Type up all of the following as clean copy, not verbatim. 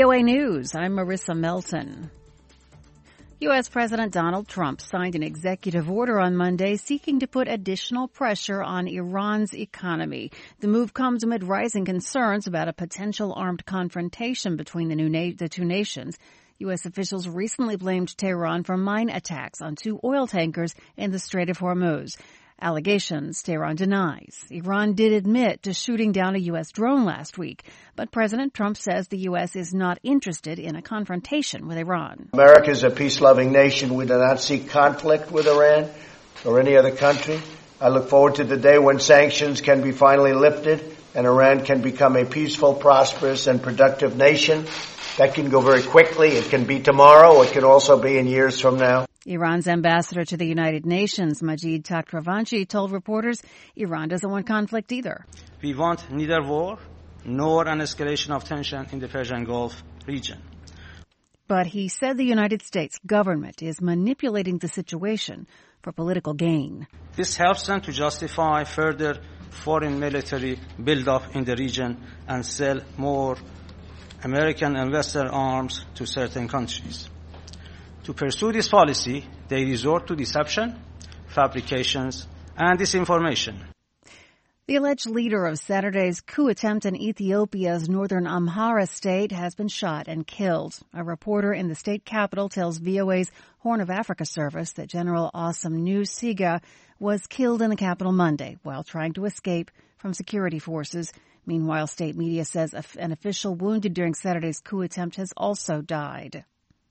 VOA News, I'm Marissa Melton. U.S. President Donald Trump signed an executive order on Monday seeking to put additional pressure on Iran's economy. The move comes amid rising concerns about a potential armed confrontation between the two nations. U.S. officials recently blamed Tehran for mine attacks on 2 oil tankers in the Strait of Hormuz. Allegations Tehran denies. Iran did admit to shooting down a U.S. drone last week, but President Trump says the U.S. is not interested in a confrontation with Iran. America is a peace-loving nation. We do not seek conflict with Iran or any other country. I look forward to the day when sanctions can be finally lifted and Iran can become a peaceful, prosperous, and productive nation. That can go very quickly. It can be tomorrow. It can also be in years from now. Iran's ambassador to the United Nations, Majid Takhtravanchi, told reporters Iran doesn't want conflict either. We want neither war nor an escalation of tension in the Persian Gulf region. But he said the United States government is manipulating the situation for political gain. This helps them to justify further foreign military buildup in the region and sell more American and Western arms to certain countries. To pursue this policy, they resort to deception, fabrications, and disinformation. The alleged leader of Saturday's coup attempt in Ethiopia's northern Amhara state has been shot and killed. A reporter in the state capital tells VOA's Horn of Africa service that General Asomnew Siga was killed in the capital Monday while trying to escape from security forces. Meanwhile, state media says an official wounded during Saturday's coup attempt has also died.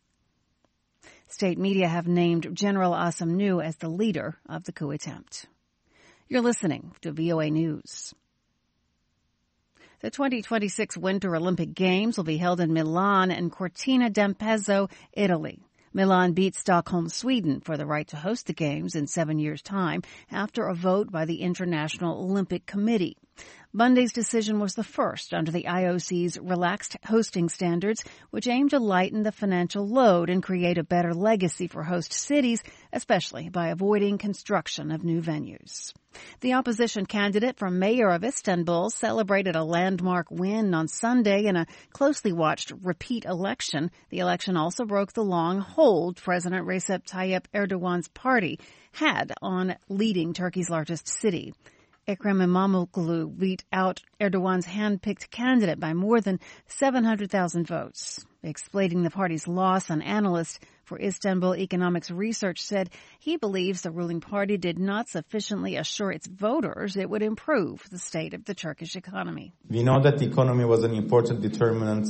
State media have named General Asomnew as the leader of the coup attempt. You're listening to VOA News. The 2026 Winter Olympic Games will be held in Milan and Cortina d'Ampezzo, Italy. Milan beat Stockholm, Sweden for the right to host the Games in 7 years' time after a vote by the International Olympic Committee. Monday's decision was the first under the IOC's relaxed hosting standards, which aim to lighten the financial load and create a better legacy for host cities, especially by avoiding construction of new venues. The opposition candidate for mayor of Istanbul celebrated a landmark win on Sunday in a closely watched repeat election. The election also broke the long hold President Recep Tayyip Erdogan's party had on leading Turkey's largest city. Ekrem İmamoğlu beat out Erdogan's hand-picked candidate by more than 700,000 votes. Explaining the party's loss, an analyst for Istanbul Economics Research said he believes the ruling party did not sufficiently assure its voters it would improve the state of the Turkish economy. We know that the economy was an important determinant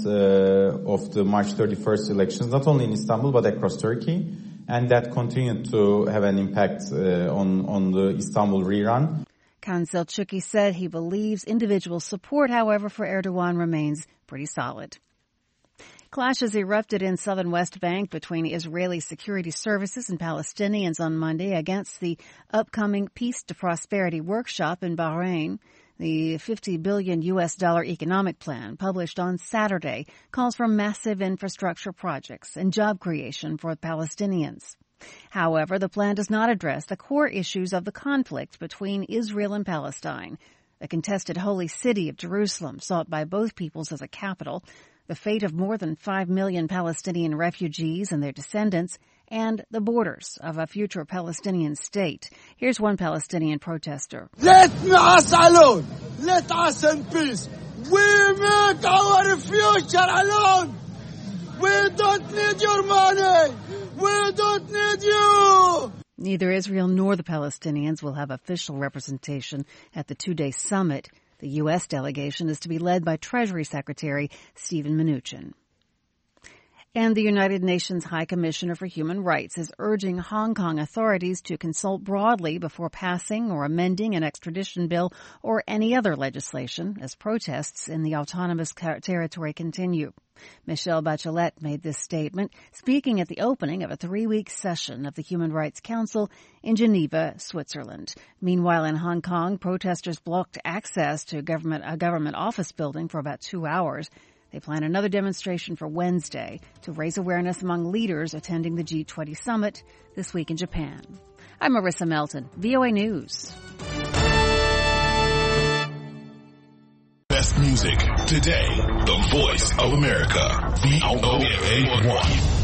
of the March 31st elections, not only in Istanbul but across Turkey, and that continued to have an impact on the Istanbul rerun. Kan Selçuklu said he believes individual support, however, for Erdogan remains pretty solid. Clashes erupted in southern West Bank between Israeli security services and Palestinians on Monday against the upcoming Peace to Prosperity workshop in Bahrain. The $50 billion economic plan published on Saturday calls for massive infrastructure projects and job creation for Palestinians. However, the plan does not address the core issues of the conflict between Israel and Palestine, the contested holy city of Jerusalem, sought by both peoples as a capital, the fate of more than 5 million Palestinian refugees and their descendants, and the borders of a future Palestinian state. Here's one Palestinian protester. Let us alone! Let us in peace! We make our future alone! We don't need your money! We don't need you! Neither Israel nor the Palestinians will have official representation at the two-day summit. The U.S. delegation is to be led by Treasury Secretary Steven Mnuchin. And the United Nations High Commissioner for Human Rights is urging Hong Kong authorities to consult broadly before passing or amending an extradition bill or any other legislation as protests in the autonomous territory continue. Michelle Bachelet made this statement speaking at the opening of a 3-week session of the Human Rights Council in Geneva, Switzerland. Meanwhile, in Hong Kong, protesters blocked access to a government office building for about 2 hours. They plan another demonstration for Wednesday to raise awareness among leaders attending the G20 summit this week in Japan. I'm Marissa Melton, VOA News. Best music. Today, the voice of America. VOA1.